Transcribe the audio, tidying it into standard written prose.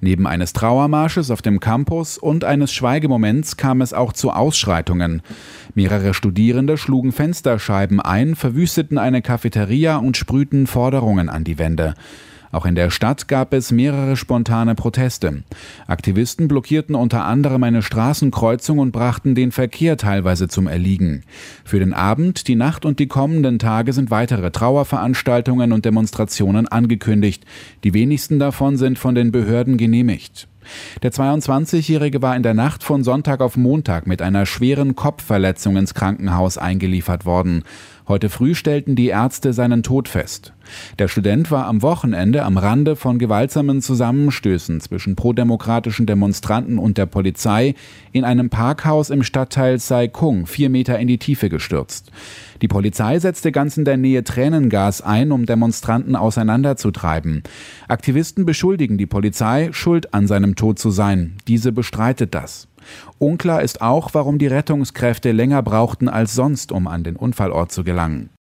Neben eines Trauermarsches auf dem Campus und eines Schweigemoments kam es auch zu Ausschreitungen. Mehrere Studierende schlugen Fensterscheiben ein, verwüsteten eine Cafeteria und sprühten Forderungen an die Wände. Auch in der Stadt gab es mehrere spontane Proteste. Aktivisten blockierten unter anderem eine Straßenkreuzung und brachten den Verkehr teilweise zum Erliegen. Für den Abend, die Nacht und die kommenden Tage sind weitere Trauerveranstaltungen und Demonstrationen angekündigt. Die wenigsten davon sind von den Behörden genehmigt. Der 22-Jährige war in der Nacht von Sonntag auf Montag mit einer schweren Kopfverletzung ins Krankenhaus eingeliefert worden. Heute früh stellten die Ärzte seinen Tod fest. Der Student war am Wochenende am Rande von gewaltsamen Zusammenstößen zwischen prodemokratischen Demonstranten und der Polizei in einem Parkhaus im Stadtteil Sai Kung 4 Meter in die Tiefe gestürzt. Die Polizei setzte ganz in der Nähe Tränengas ein, um Demonstranten auseinanderzutreiben. Aktivisten beschuldigen die Polizei, schuld an seinem Tod zu sein. Diese bestreitet das. Unklar ist auch, warum die Rettungskräfte länger brauchten als sonst, um an den Unfallort zu gelangen.